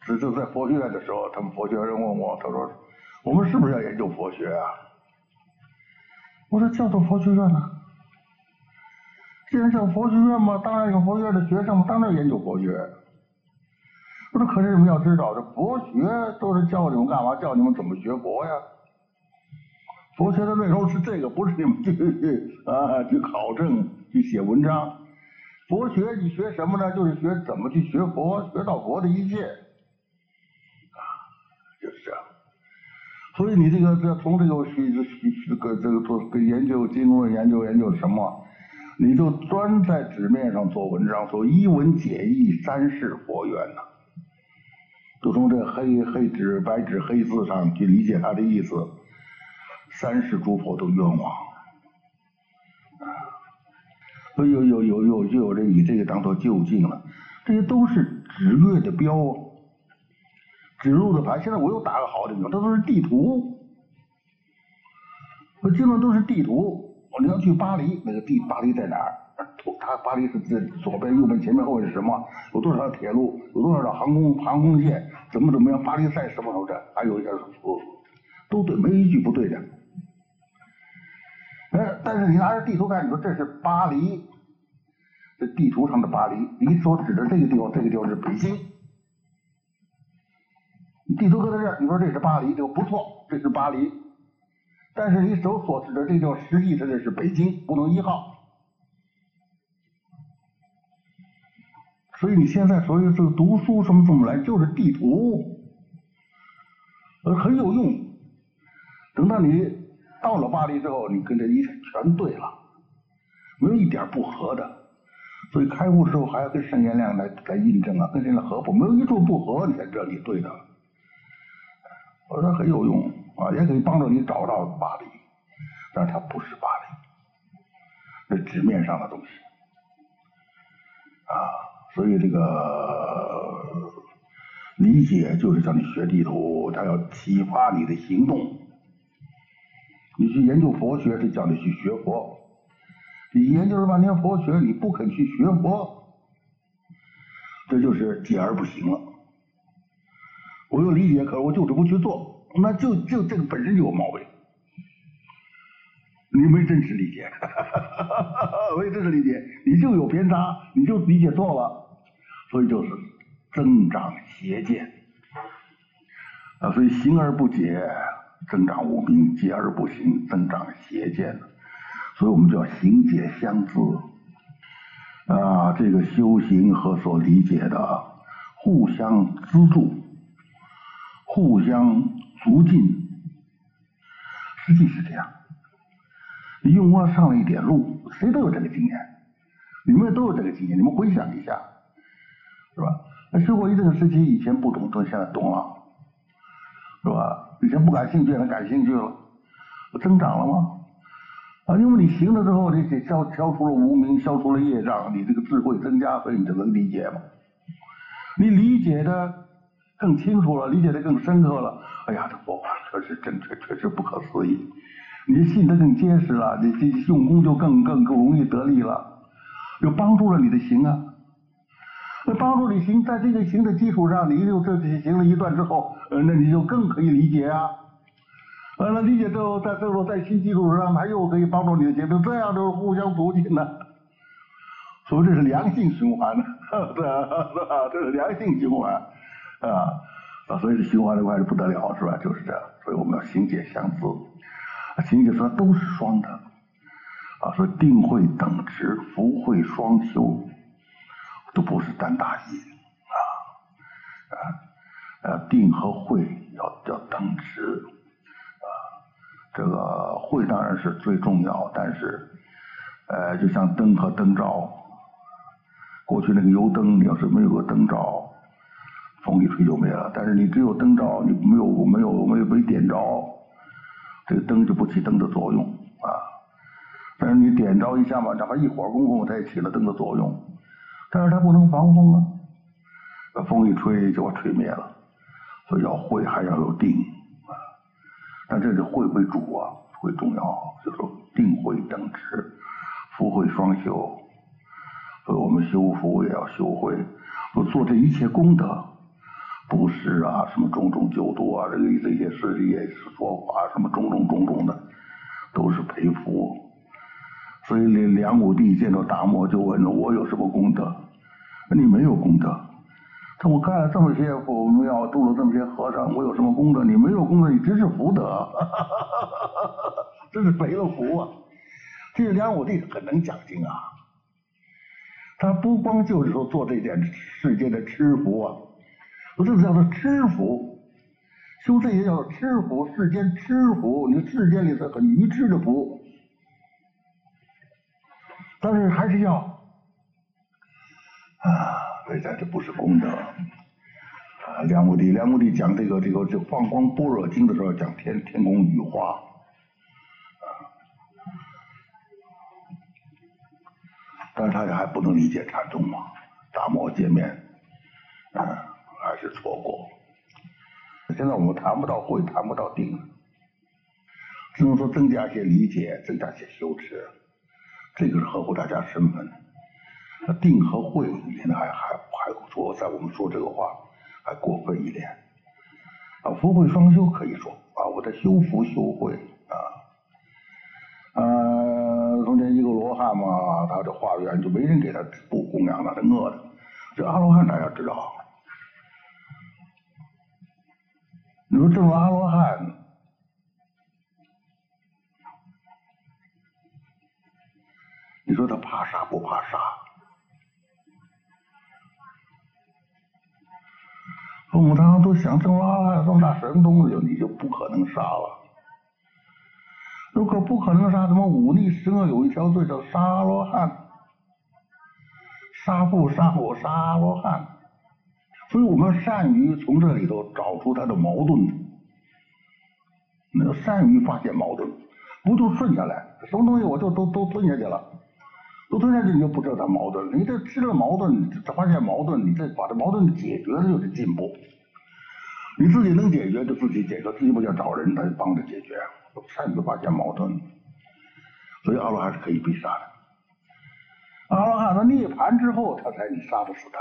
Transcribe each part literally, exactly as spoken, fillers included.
这就在佛学院的时候，他们佛学院人问我，他说我们是不是要研究佛学啊？我说叫做佛学院呢、啊。既然叫佛学院嘛，当然有佛学院的学生嘛，当然研究佛学。我说可是你们要知道，这佛学都是教你们干嘛？教你们怎么学佛呀？佛学的内容是这个，不是你们去啊去考证、去写文章。佛学你学什么呢？就是学怎么去学佛，学到佛的一切，啊，就是这样。所以你这个这从这个学这个这个做研究经论、研究研究什么，你就专在纸面上做文章，说一文解义，三世佛缘呐、啊，就从这黑黑纸、白纸、黑字上去理解他的意思。三世诸佛都冤枉，所以有有有有就有人以这个当做究竟了，这些都是指月的标，指路的牌。现在我又打个好的比方，这都是地图，我经常都是地图。你要去巴黎，那个地巴黎在哪儿？它巴黎是在左边、右边、前面、后面是什么？有多少条铁路？有多少条航空航空线？怎么怎么样？巴黎赛什么时候的？还有一些都对，没一句不对的。哎，但是你拿着地图看，你说这是巴黎，这地图上的巴黎，你所指的这个地方，这个地方是北京。你地图搁在这儿，你说这是巴黎，就不错，这是巴黎。但是你手所指的这个地方，实际上这是北京，不能一号。所以你现在所有这个读书什么怎么来，就是地图，呃，很有用。等到你到了巴黎之后，你跟这一切全对了，没有一点不合的。所以开悟之后还要跟圣严亮来来印证啊，跟谁来合不？没有一处不合，你才知道你对的。我说很有用啊，也可以帮助你找到巴黎，但是它不是巴黎，是纸面上的东西啊。所以这个理解就是叫你学地图，它要启发你的行动。你去研究佛学是叫你去学佛，你研究了半天佛学，你不肯去学佛，这就是戒而不行了。我有理解，可是我就是不去做，那就就这个本身就有毛病。你没真实理解，没真实理解，你就有偏差，你就理解错了，所以就是增长邪见啊，所以行而不解，增长无明；戒而不行，增长邪见。所以我们叫行戒相资啊，这个修行和所理解的互相资助，互相促进，实际是这样。你用过上了一点路，谁都有这个经验，你们都有这个经验，你们回想一下，是吧？那修过一定时期，以前不懂，现在懂了，是吧？以前不感兴趣，现在感兴趣了，增长了吗？啊，因为你行了之后，你消消除了无明，消除了业障，你这个智慧增加，所以你就能理解嘛。你理解的更清楚了，理解的更深刻了，哎呀，这佛法确实真确，确实不可思议。你信得更结实了，你这用功就更更更容易得力了，又帮助了你的行啊。那帮助你行，在这个行的基础上，你又这行了一段之后，呃，那你就更可以理解啊。完了理解之后，在最后在新基础上，它又可以帮助你的行，这样就是互相促进呢。所以这是良性循环呢，对吧？这是良性循环啊啊！所以这循环的快是不得了，是吧？就是这样。所以我们要行戒相资。行戒说都是双的啊，说定慧等持，福慧双修，都不是单大义啊啊呃，定和慧要要等持啊，这个慧当然是最重要，但是呃，就像灯和灯罩，过去那个油灯，你要是没有个灯罩，风一吹就没了，但是你只有灯罩，你没有没有没有被点着，这个灯就不起灯的作用啊。但是你点着一下嘛，哪怕一会儿功夫它也起了灯的作用，但是它不能防风啊，风一吹就把吹灭了。所以要慧还要有定啊，但这是慧为主啊，慧重要，就说定慧等持，福慧双修。所以我们修福也要修慧，做这一切功德布施啊，什么种种救度啊，这个这些事这些说法，什么种种种种的，都是培福。所以梁武帝见到达摩就问了：我有什么功德？你没有功德。他我盖了这么些佛庙，度了这么些和尚，我有什么功德？你没有功德，你真是福德，真是培了福啊！这个梁武帝很能讲经啊，他不光就是说做这件世间的吃福啊，我这叫做吃福，修这些叫做吃福，世间吃福，你世间里头很愚痴的福，但是还是要啊，所以在这不是功德。啊，梁武帝，梁武帝讲这个这个这放光般若经的时候，讲天天宫雨花，啊，但是他也还不能理解禅宗嘛，达摩见面，嗯、啊，还是错过。现在我们谈不到慧，谈不到定，只能说增加些理解，增加些修持，这个是合乎大家身份。定和慧里面还还还说，在我们说这个话。还过分一点啊！福慧双修可以说啊，我在修福修慧啊。呃，从前一个罗汉嘛，他的化缘就没人给他布供养了，他饿的。这阿罗汉大家知道，你说证了阿罗汉，你说他怕杀不怕杀？父母他都想证阿罗汉这么大神东西，你就不可能杀了。如果不可能杀，怎么忤逆十恶有一条罪叫杀阿罗汉？杀父杀母杀阿罗汉。所以我们善于从这里头找出他的矛盾，那个善于发现矛盾，不就顺下来，什么东西我就都都吞下去了，都吞下去你就不知道它矛盾，你这知道矛盾，你发现矛盾，你这把这矛盾解决了就是进步。你自己能解决就自己解决，自己不想找人来帮着解决，善于发现矛盾，所以阿罗汉是可以被杀的。阿罗汉他涅槃之后，他才你杀不死他。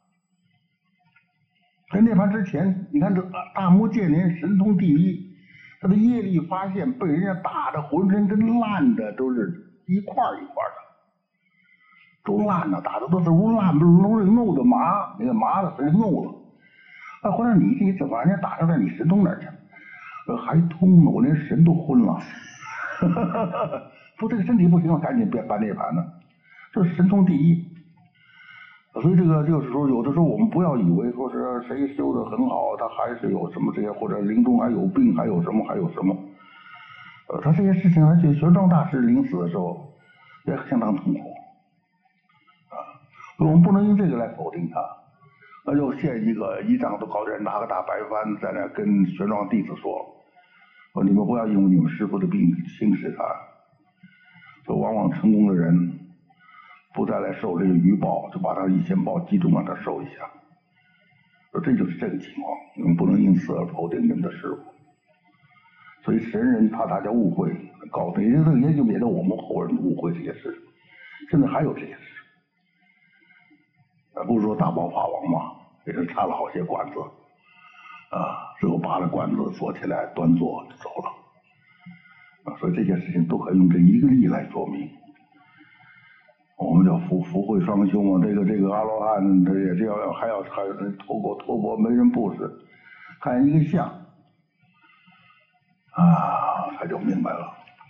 在涅槃之前，你看这大摩犍连神通第一，他的业力发现被人家打的浑身跟烂的都是一块一块的，都烂了，打的都是如烂，不是都是弄的麻，那个麻的是弄了。啊，后来你这怎么人家打上来，你神通哪儿去？呃，还通呢，我连神都昏了。说这个身体不行了，赶紧别办涅槃了，这是神通第一。所以这个就是说，有的时候我们不要以为说是谁修的很好，他还是有什么这些，或者临终还有病，还有什么还有什么。呃，他这些事情，而且玄奘大师临死的时候也相当痛苦啊，所以我们不能用这个来否定他。那就现一个一丈多高的人拿个大白帆在那跟玄奘弟子说：“说你们不要因为你们师父的病轻视他。说往往成功的人不再来受这个余报，就把他一千报集中让他受一下。说这就是这个情况，你们不能因此而否定你们的师父。所以神人怕大家误会，告诉你这个也就免得我们后人误会这些事。现在还有这些事。”不是说大宝法王嘛，给他插了好些管子，啊，最后拔了管子锁起来，端坐就走了，啊，所以这些事情都可以用这一个例来说明。我们叫福福慧双修嘛，这个这个阿罗汉他也是要还要还要托钵托钵没人布施，看一个像，啊，他就明白了。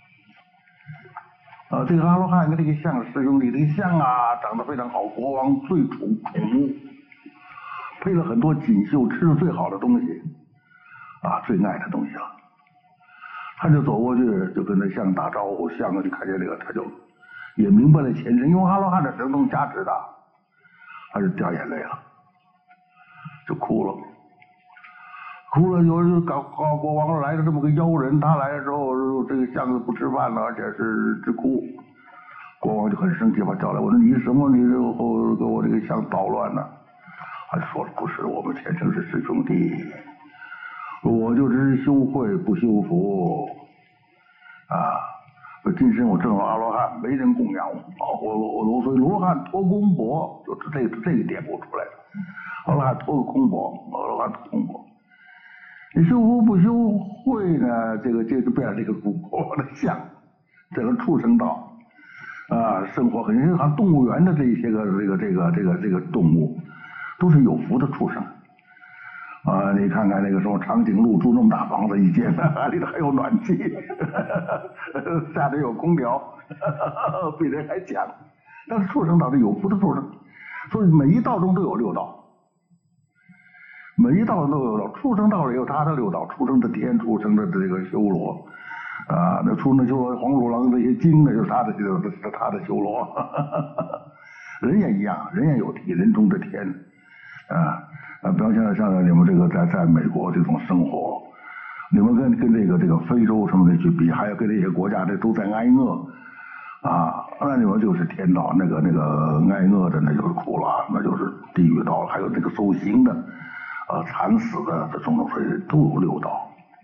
啊，这个阿罗汉跟这个象师兄弟，这个象啊长得非常好，国王最宠宠物，配了很多锦绣，吃的最好的东西，啊，最爱的东西了。他就走过去，就跟那象打招呼，象就看见这个，他就也明白了前身，因为阿罗汉的神通加持的，他就掉眼泪了，就哭了。哭了，有有搞搞国王来了这么个妖人，他来了之后，这个象子不吃饭了，而且是直哭。国王就很生气，把叫来，我说你什么？你这后给我这个象捣乱呢？他就说了，不是，我们前生是师兄弟，我就只是修慧不修福啊。今生我证了阿罗汉，没人供养我，我我我所以罗汉托功薄，就是这个这个点悟出来的。 后来还托个空钵，后来托空钵。你修福不修慧呢？这个这就变成这个古国的相，这个畜生道啊，生活很像像动物园的这一些个这个这个这个这个动物，都是有福的畜生。啊，你看看那个什么长颈鹿住那么大房子一间，里头还有暖气，下边有空调，比人还强。但是畜生道是有福的畜生，所以每一道中都有六道，每一道都有道。畜生道里有他的六道，畜生的天，畜生的这个修罗，啊，那畜生修罗黄鼠狼这些精呢，就是他的这个是他的修罗。人也一样，人也有体，人中的天，啊。啊，比方像像你们这个在在美国这种生活，你们跟跟这个这个非洲什么的去比，还有跟这些国家这都在挨饿啊，那你们就是天道，那个那个挨饿的那就是苦了，那就是地狱道，还有这个受刑的，啊，惨死的这种种，所以都有六道。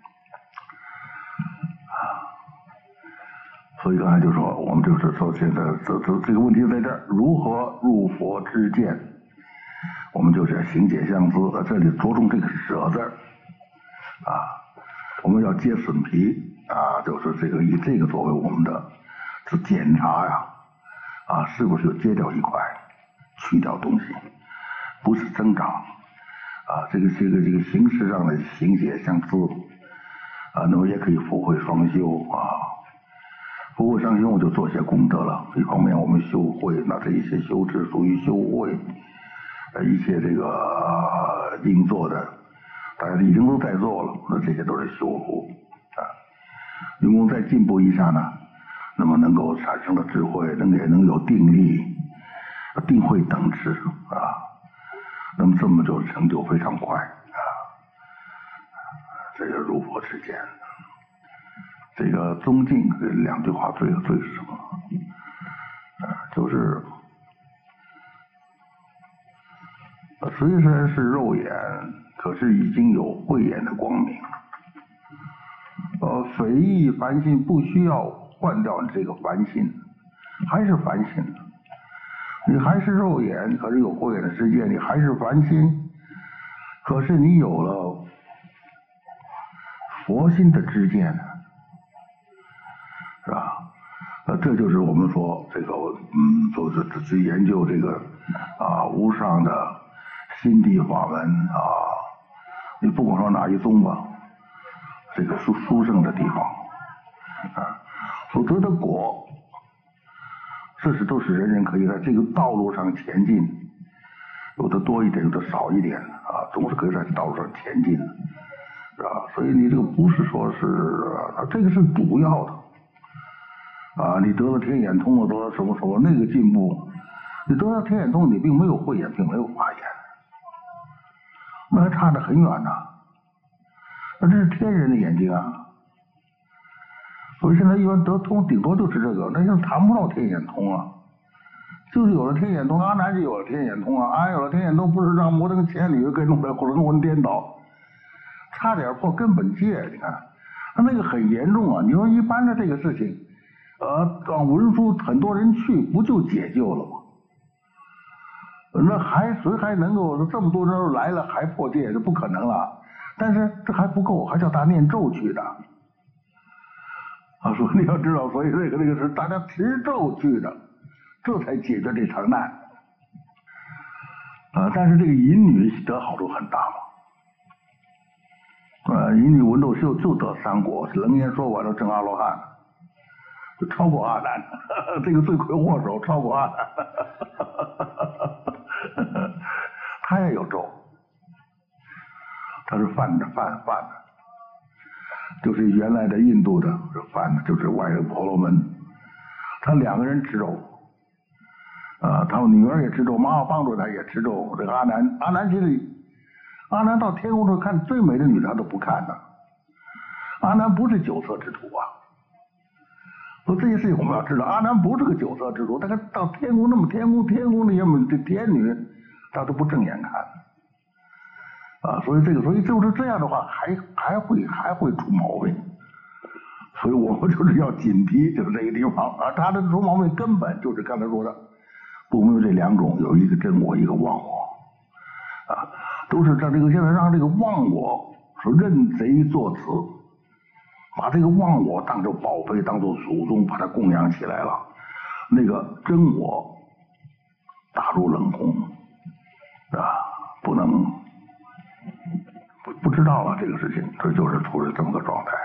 所以刚才就说，我们就是说现在这这这个问题在这儿，如何入佛之见？我们就是要行解相思，这里着重这个舍字啊，我们要揭损皮啊，就是这个以这个作为我们的是检查呀，啊，是不是揭掉一块，去掉东西，不是增长啊，这个这个这个形式上的行解相思啊，那么也可以福慧双修啊，福慧双修就做些功德了。一方面我们修慧，那这一些修持属于修慧。呃，一切这个、呃、应做的，大家已经都在做了，那这些都是修福啊。用功再进步一下呢，那么能够产生的智慧，能也能有定力，定慧等持啊。那么这么就成就非常快啊。这个入佛之见，这个宗敬这两句话最最是什么？啊，就是。虽然是肉眼，可是已经有慧眼的光明。呃，非义凡心不需要换掉这个凡心，还是凡心。你还是肉眼，可是有慧眼的世界，你还是凡心。可是你有了佛心的知见，是吧？呃，这就是我们说这个，嗯，就是去研究这个啊无上的。心地法门啊，你不管说哪一宗吧，这个殊殊胜的地方啊，所得的果，这是都是人人可以在这个道路上前进，有的多一点，有的少一点啊，总是可以在道路上前进，是吧？所以你这个不是说是啊，这个是主要的啊，你得了天眼通了，得了什么什么那个进步，你得了天眼通，你并没有慧眼，并没有法眼。那还差得很远呢，那这是天人的眼睛啊。所以现在一般得通，顶多就是这个，那就谈不到天眼通啊。就是有了天眼通，阿难就有了天眼通啊。阿难有了天眼通，不是让摩登千里给弄得魂魂颠倒，差点破根本戒。你看，他那个很严重啊。你说一般的这个事情，呃，往文殊很多人去，不就解救了吗？那还谁还能够这么多人来了还破戒？这不可能了。但是这还不够，还叫他念咒去的。啊，说你要知道，所以这个这个是大家持咒去的，这才解决这场难。啊，但是这个淫女得好处很大嘛。啊，淫女闻咒就就得三果，楞严说完了证阿罗汉，就超过阿难，这个罪魁祸首超过阿难。他也有咒，他是梵的梵梵的，就是原来的印度的梵，就是外人婆罗门，他两个人持咒，啊，他女儿也持咒，妈妈帮助他也持咒。这个阿难，阿难其实，阿难到天宫处看最美的女他都不看的，阿难不是酒色之徒啊。所以这些事情我们要知道，阿难不是个酒色之徒，但是到天宫那么天宫天宫那些这天女。他都不正眼看，啊，所以这个，所以就是这样的话，还还会还会出毛病，所以我们就是要警惕，就是这个地方啊，他的出毛病根本就是刚才说的，不明这两种，有一个真我，一个忘我， 啊，都是让这个现在让这个忘我说认贼作子，把这个忘我当作宝贝，当作祖宗，把它供养起来了。那个真我打入冷宫啊，不能不不知道了这个事情，这就是处于这么个状态。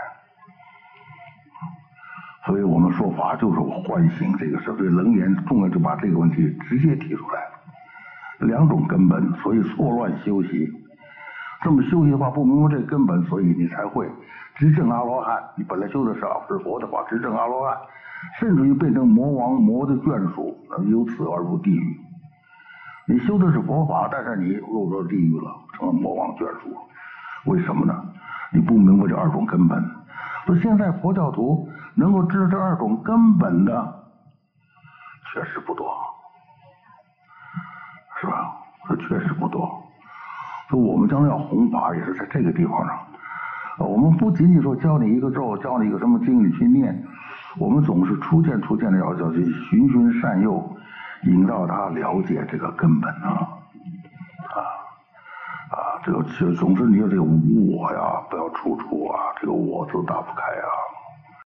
所以我们说法就是唤醒这个事，所以楞严重要就把这个问题直接提出来了。两种根本，所以错乱修习。这么修习的话，不明白这个根本，所以你才会执证阿罗汉。你本来修的是是佛的话，执证阿罗汉，甚至于变成魔王魔的眷属，由此而入地狱。你修的是佛法，但是你入了地狱了，成了魔王眷属。为什么呢？你不明白这二种根本。所以现在佛教徒能够知道这二种根本的，确实不多。是吧？这确实不多。所以我们将来要弘法，也是在这个地方上。我们不仅仅说教你一个咒，教你一个什么经你去念，我们总是初见初见的要要去循循善诱，引导他了解这个根本啊啊啊！这个总之你有这个无我呀，不要处处啊，这个我字打不开啊。